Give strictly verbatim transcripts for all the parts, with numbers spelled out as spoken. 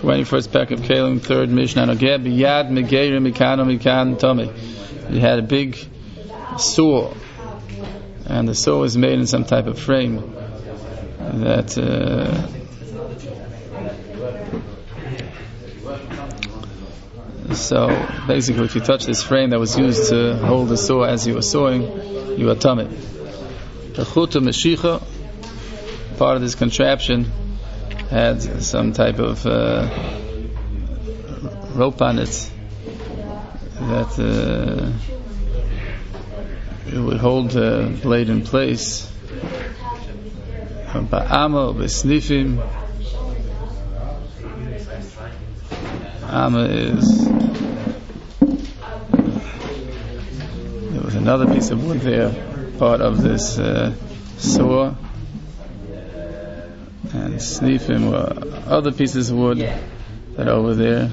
twenty-first pack of Kalim, third Mishnah. Nogeh biyad megeirim mikano mikan tummy. You had a big saw, and the saw was made in some type of frame that uh, so basically if you touch this frame that was used to hold the saw as you were sawing, you were tummy. The chuta meshicha, part of this contraption, had some type of uh, rope on it that uh, it would hold the blade in place. Ba'ama b'snifim. Ama is there was another piece of wood there, part of this uh, saw, and snifim were other pieces of wood that are over there.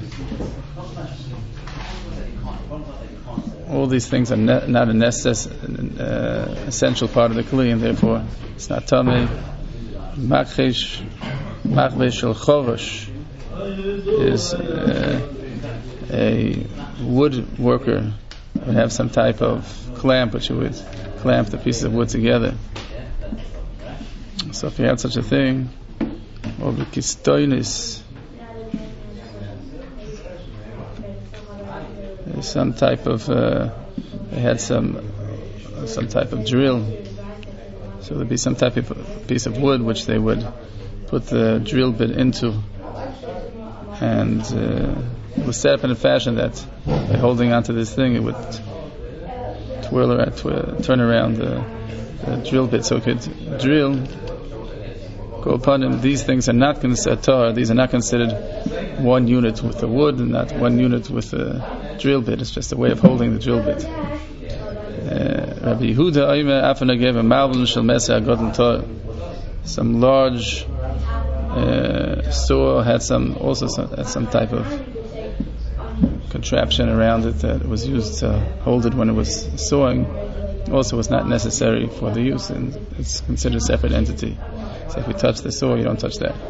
All these things are ne- not a necess- uh, essential part of the kli, and therefore it's not tamei. Makhesh, makhesh al chovash is uh, a woodworker would have some type of clamp which would clamp the pieces of wood together. So if you had such a thing, or the kistoinis, some type of uh, they had some some type of drill, so there'd be some type of piece of wood which they would put the drill bit into, and uh, it was set up in a fashion that by holding onto this thing it would twirl around, tw- turn around the, the drill bit so it could drill, go upon them. These things are not considered tar. These are not considered one unit with the wood and not one unit with the drill bit. It's just a way of holding the drill bit. Uh, Rabbi Yehuda Omer Afana gave a marvel shel mesa agodel tar. Some large uh, saw had some also some, had some type of contraption around it that was used to hold it when it was sawing. Also was not necessary for the use, and it's considered a separate entity. So if you touch the saw, you don't touch that.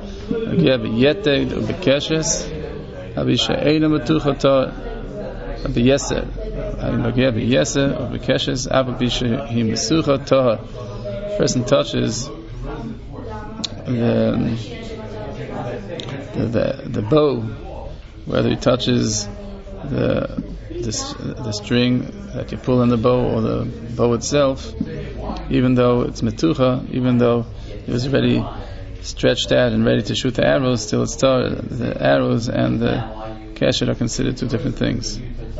Person touches the, the, the, the bow, whether he touches the, the the string that you pull in the bow or the bow itself, even though it's metucha, even though it was already stretched out and ready to shoot the arrows, still it's tar. The arrows and the keshet are considered two different things.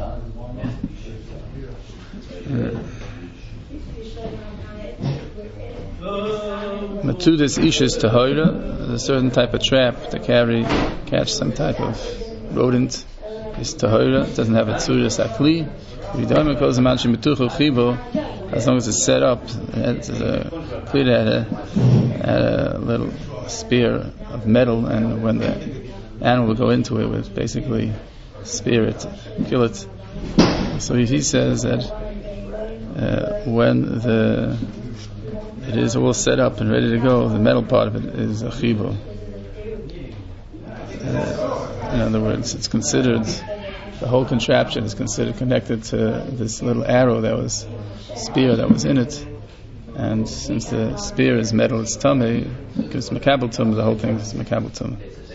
Matudis ishis tahora, a certain type of trap to carry, catch some type of rodent. Is tahora, it doesn't have a tzuras akli. As long as it's set up, it's a kli that had a, had a little spear of metal, and when the animal would go into it, it would basically spear it, kill it. So he says that uh, when the it is all set up and ready to go, the metal part of it is a chibo. Uh, in other words, it's considered, the whole contraption is considered connected to this little arrow that was, spear that was in it. And since the spear is metal, it's tummy, it gives makabel tum, the whole thing is makabel tum.